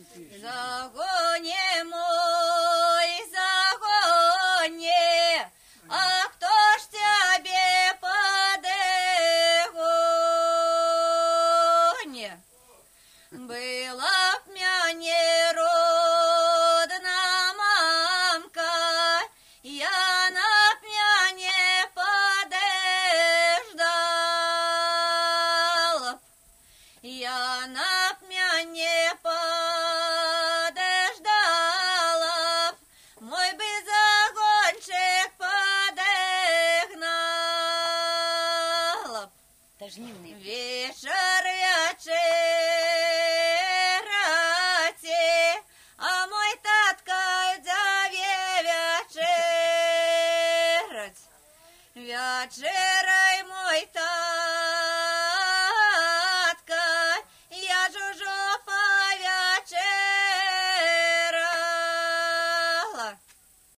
Загоне мой, загоне, а кто ж тебе подгоне? Была б мя неродна мамка, я на мя не подождала, я на мя не подождала, мой бы загончик подогнала. Вечер вечерати, а мой татка дзяве вечерать. Вечер